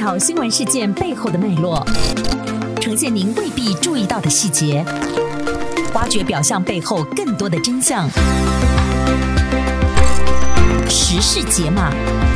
讨新闻事件背后的脉络，呈现您未必注意到的细节，挖掘表象背后更多的真相。时事解码。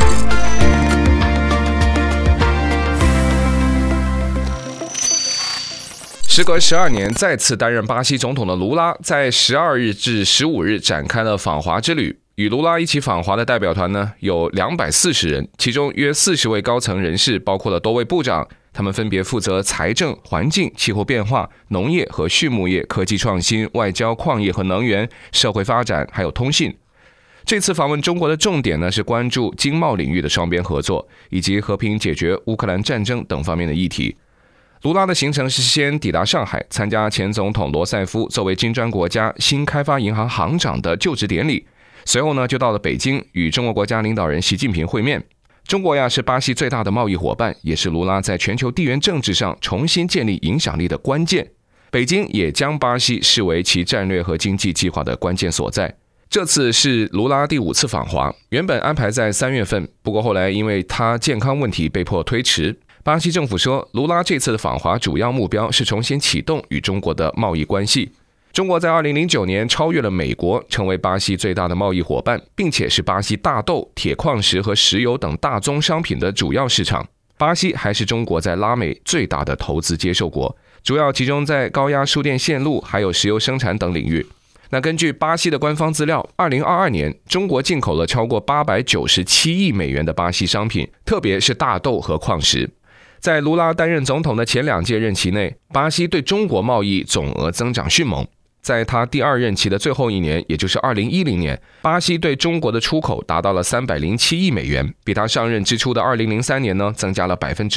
时隔12年，再次担任巴西总统的卢拉，在12日至15日展开了访华之旅。与卢拉一起访华的代表团呢，有240人，其中约40位高层人士，包括了多位部长，他们分别负责财政、环境、气候变化、农业和畜牧业、科技创新、外交、矿业和能源、社会发展，还有通信。这次访问中国的重点呢，是关注经贸领域的双边合作，以及和平解决乌克兰战争等方面的议题。卢拉的行程是先抵达上海，参加前总统罗塞夫作为金砖国家新开发银行行长的就职典礼。随后呢，就到了北京，与中国国家领导人习近平会面。中国是巴西最大的贸易伙伴，也是卢拉在全球地缘政治上重新建立影响力的关键。北京也将巴西视为其战略和经济计划的关键所在。这次是卢拉第5次访华，原本安排在3月份，不过后来因为他健康问题被迫推迟。巴西政府说，卢拉这次的访华主要目标是重新启动与中国的贸易关系。中国在2009年超越了美国，成为巴西最大的贸易伙伴，并且是巴西大豆、铁矿石和石油等大宗商品的主要市场。巴西还是中国在拉美最大的投资接受国，主要集中在高压输电线路还有石油生产等领域。那根据巴西的官方资料，2022年中国进口了超过897亿美元的巴西商品，特别是大豆和矿石。在卢拉担任总统的前2届任期内，巴西对中国贸易总额增长迅猛。在他第2任期的最后一年，也就是2010年，巴西对中国的出口达到了307亿美元，比他上任之初的2003年呢增加了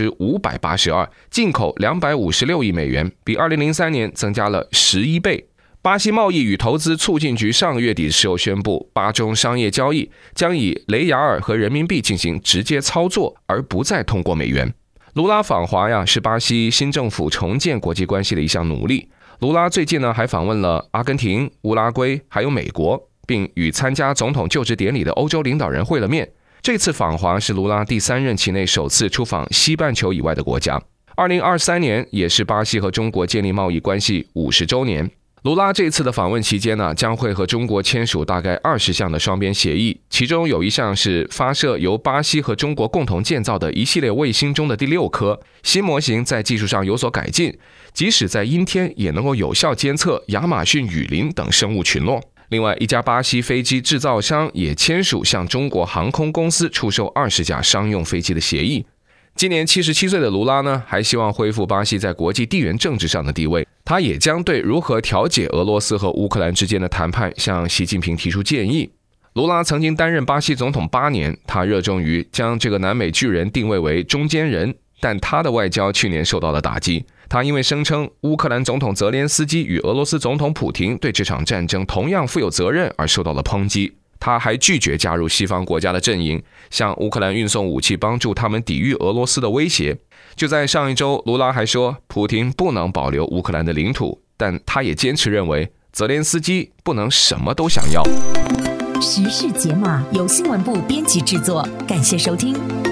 582%，进口256亿美元，比2003年增加了11倍。巴西贸易与投资促进局上个月底的时候宣布，巴中商业交易将以雷亚尔和人民币进行直接操作，而不再通过美元。卢拉访华是巴西新政府重建国际关系的一项努力。卢拉最近呢还访问了阿根廷、乌拉圭还有美国，并与参加总统就职典礼的欧洲领导人会了面。这次访华是卢拉第3任期内首次出访西半球以外的国家。2023年也是巴西和中国建立贸易关系50周年。卢拉这次的访问期间呢，将会和中国签署大概20项的双边协议，其中有一项是发射由巴西和中国共同建造的一系列卫星中的第6颗，新模型在技术上有所改进，即使在阴天也能够有效监测亚马逊雨林等生物群落。另外，一家巴西飞机制造商也签署向中国航空公司出售20架商用飞机的协议。今年77岁的卢拉呢，还希望恢复巴西在国际地缘政治上的地位。他也将对如何调解俄罗斯和乌克兰之间的谈判向习近平提出建议。卢拉曾经担任巴西总统8年，他热衷于将这个南美巨人定位为中间人，但他的外交去年受到了打击。他因为声称乌克兰总统泽连斯基与俄罗斯总统普廷对这场战争同样负有责任而受到了抨击。他还拒绝加入西方国家的阵营，向乌克兰运送武器，帮助他们抵御俄罗斯的威胁。就在上一周，卢拉还说普廷不能保留乌克兰的领土，但他也坚持认为泽连斯基不能什么都想要。 时事解码由新闻部编辑制作，感谢收听。